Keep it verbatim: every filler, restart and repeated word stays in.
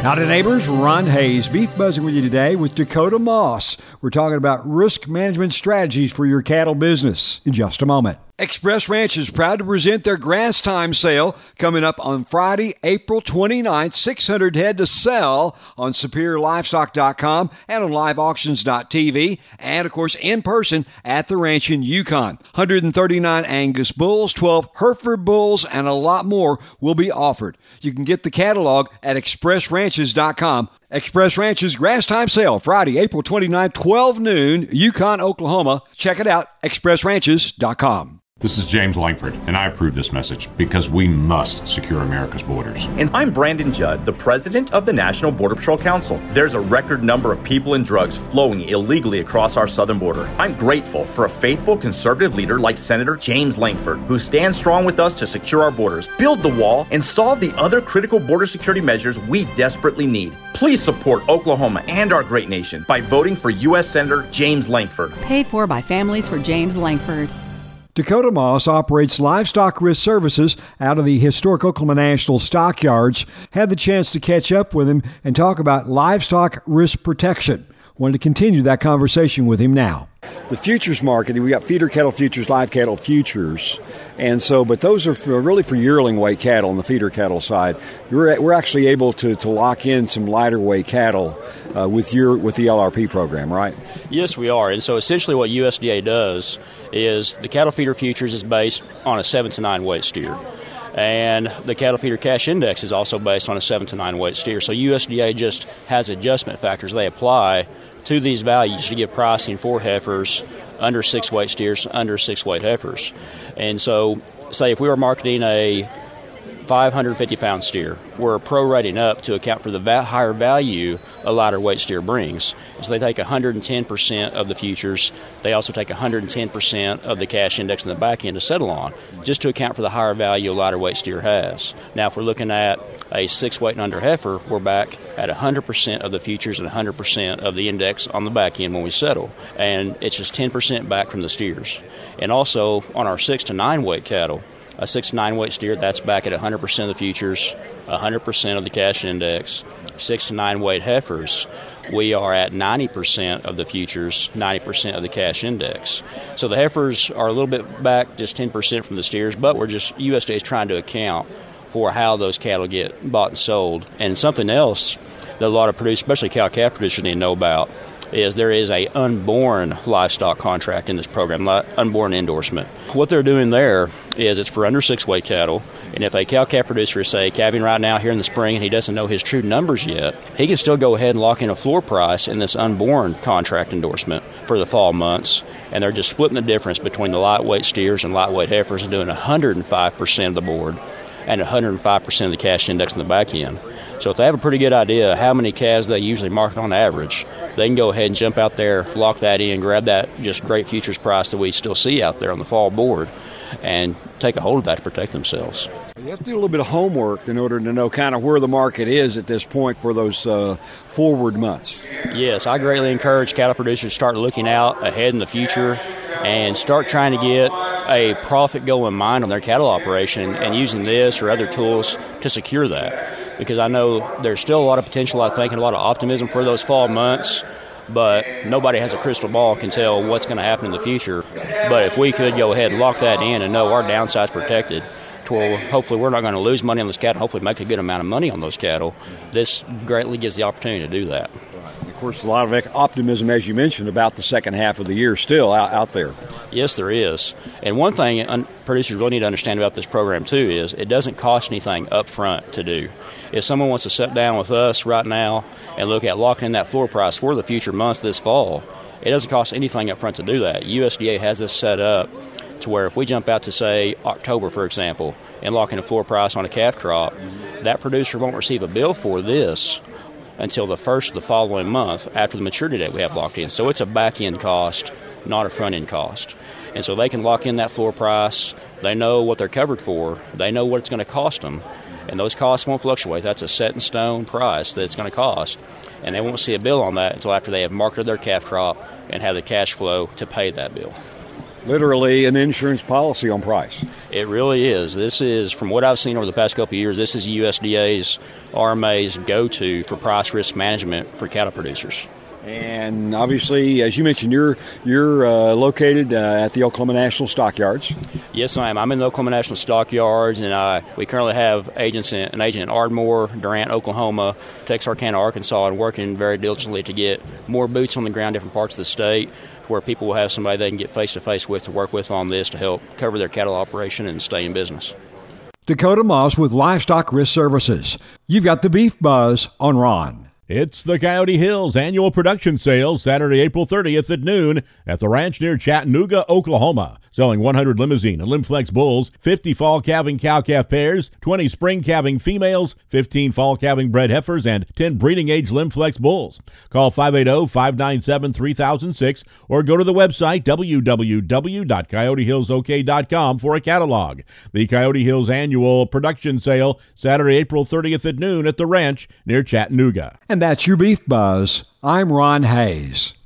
Howdy neighbors, Ron Hayes, Beef Buzzing with you today with Dakota Moss. We're talking about risk management strategies for your cattle business in just a moment. Express Ranch is proud to present their Grass Time sale coming up on Friday, April twenty-ninth. six hundred head to sell on Superior Livestock dot com and on Live Auctions dot T V, and of course in person at the ranch in Yukon. one hundred thirty-nine Angus bulls, twelve Hereford bulls, and a lot more will be offered. You can get the catalog at Express Ranches dot com. Express Ranch's Grass Time sale, Friday, April twenty-ninth, twelve noon, Yukon, Oklahoma. Check it out, Express Ranches dot com. This is James Langford, and I approve this message because we must secure America's borders. And I'm Brandon Judd, the president of the National Border Patrol Council. There's a record number of people and drugs flowing illegally across our southern border. I'm grateful for a faithful conservative leader like Senator James Langford, who stands strong with us to secure our borders, build the wall, and solve the other critical border security measures we desperately need. Please support Oklahoma and our great nation by voting for U S Senator James Langford. Paid for by Families for James Langford. Dakota Moss operates livestock risk services out of the historic Oklahoma National Stockyards. Had the chance to catch up with him and talk about livestock risk protection. Wanted to continue that conversation with him now. The futures market, we got feeder cattle futures, live cattle futures, and so, but those are for, really for yearling weight cattle on the feeder cattle side. We're, we're actually able to, to lock in some lighter weight cattle uh, with your with the L R P program, right? Yes, we are. And so essentially what U S D A does is the cattle feeder futures is based on a seven to nine weight steer. And the cattle feeder cash index is also based on a seven to nine weight steer. So U S D A just has adjustment factors they apply to these values to give pricing for heifers under six weight steers, under six weight heifers. And so, say if we were marketing a five hundred fifty pound steer, we're prorating up to account for the va- higher value a lighter weight steer brings. So they take one hundred ten percent of the futures. They also take one hundred ten percent of the cash index in the back end to settle on, just to account for the higher value a lighter weight steer has. Now, if we're looking at a six weight and under heifer, we're back at one hundred percent of the futures and one hundred percent of the index on the back end when we settle. And it's just ten percent back from the steers. And also, on our six to nine weight cattle, a six to nine weight steer, that's back at one hundred percent of the futures, one hundred percent of the cash index. six to nine weight heifers, we are at ninety percent of the futures, ninety percent of the cash index. So the heifers are a little bit back, just ten percent from the steers, but we're just, U S D A is trying to account for how those cattle get bought and sold. And something else that a lot of producers, especially cow-calf producers, need to know about is there is a unborn livestock contract in this program, unborn endorsement. What they're doing there is it's for under six weight cattle, and if a cow-calf producer is, say, calving right now here in the spring and he doesn't know his true numbers yet, he can still go ahead and lock in a floor price in this unborn contract endorsement for the fall months, and they're just splitting the difference between the lightweight steers and lightweight heifers and doing one hundred five percent of the board and one hundred five percent of the cash index in the back end. So if they have a pretty good idea how many calves they usually market on average, they can go ahead and jump out there, lock that in, grab that just great futures price that we still see out there on the fall board, and take a hold of that to protect themselves. You have to do a little bit of homework in order to know kind of where the market is at this point for those uh, forward months. Yes, I greatly encourage cattle producers to start looking out ahead in the future and start trying to get a profit goal in mind on their cattle operation and using this or other tools to secure that. Because I know there's still a lot of potential, I think, and a lot of optimism for those fall months, but nobody has a crystal ball can tell what's going to happen in the future. But if we could go ahead and lock that in and know our downside's protected, to where hopefully we're not going to lose money on those cattle, hopefully make a good amount of money on those cattle, this greatly gives the opportunity to do that. Of course, a lot of optimism, as you mentioned, about the second half of the year still out, out there. Yes, there is. And one thing un- producers really need to understand about this program, too, is it doesn't cost anything up front to do. If someone wants to sit down with us right now and look at locking in that floor price for the future months this fall, it doesn't cost anything up front to do that. U S D A has this set up to where if we jump out to, say, October, for example, and lock in a floor price on a calf crop, that producer won't receive a bill for this until the first of the following month after the maturity date we have locked in. So it's a back-end cost, not a front-end cost. And so they can lock in that floor price. They know what they're covered for. They know what it's going to cost them. And those costs won't fluctuate. That's a set-in-stone price that it's going to cost. And they won't see a bill on that until after they have marketed their calf crop and have the cash flow to pay that bill. Literally an insurance policy on price. It really is. This is, from what I've seen over the past couple of years, this is U S D A's, R M A's go-to for price risk management for cattle producers. And obviously, as you mentioned, you're you're uh, located uh, at the Oklahoma National Stockyards. Yes, I am. I'm in the Oklahoma National Stockyards, and uh, we currently have agents in, an agent in Ardmore, Durant, Oklahoma, Texarkana, Arkansas, and working very diligently to get more boots on the ground in different parts of the state where people will have somebody they can get face-to-face with to work with on this to help cover their cattle operation and stay in business. Dakota Moss with Livestock Risk Services. You've got the Beef Buzz on Ron. It's the Coyote Hills Annual Production Sale, Saturday, April thirtieth at noon at the ranch near Chattanooga, Oklahoma. Selling one hundred Limousine and Limflex bulls, fifty fall calving cow-calf pairs, twenty spring calving females, fifteen fall calving bred heifers, and ten breeding-age Limflex bulls. Call five eight zero, five nine seven, three thousand six or go to the website w w w dot coyote hills o k dot com for a catalog. The Coyote Hills Annual Production Sale, Saturday, April thirtieth at noon at the ranch near Chattanooga. And that's your Beef Buzz. I'm Ron Hayes.